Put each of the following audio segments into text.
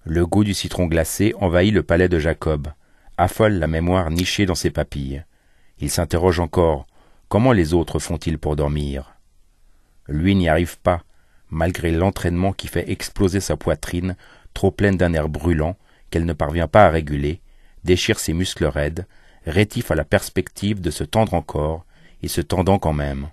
Le goût du citron glacé envahit le palais de Jacob, affole la mémoire nichée dans ses papilles. Il s'interroge encore, comment les autres font-ils pour dormir? Lui n'y arrive pas, malgré l'entraînement qui fait exploser sa poitrine, trop pleine d'un air brûlant, qu'elle ne parvient pas à réguler, déchire ses muscles raides, rétif à la perspective de se tendre encore, et se tendant quand même.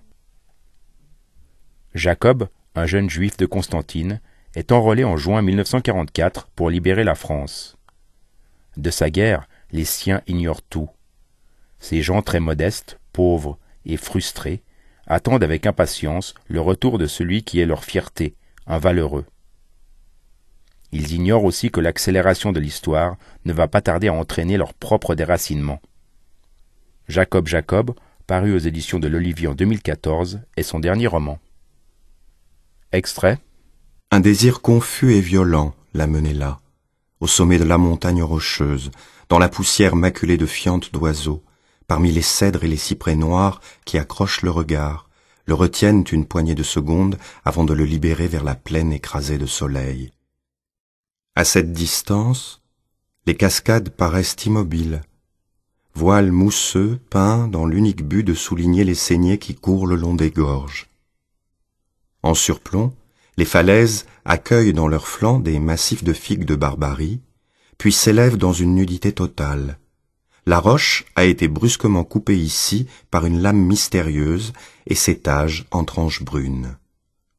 Jacob, un jeune juif de Constantine, est enrôlé en juin 1944 pour libérer la France. De sa guerre, les siens ignorent tout. Ces gens très modestes, pauvres et frustrés attendent avec impatience le retour de celui qui est leur fierté, un valeureux. Ils ignorent aussi que l'accélération de l'histoire ne va pas tarder à entraîner leur propre déracinement. Jacob, paru aux éditions de l'Olivier en 2014, est son dernier roman. Extrait. Un désir confus et violent l'a mené là, au sommet de la montagne rocheuse, dans la poussière maculée de fientes d'oiseaux, parmi les cèdres et les cyprès noirs qui accrochent le regard, le retiennent une poignée de secondes avant de le libérer vers la plaine écrasée de soleil. À cette distance, les cascades paraissent immobiles, voiles mousseux peints dans l'unique but de souligner les saignées qui courent le long des gorges. En surplomb, les falaises accueillent dans leurs flancs des massifs de figues de Barbarie, puis s'élèvent dans une nudité totale. La roche a été brusquement coupée ici par une lame mystérieuse et s'étage en tranches brunes.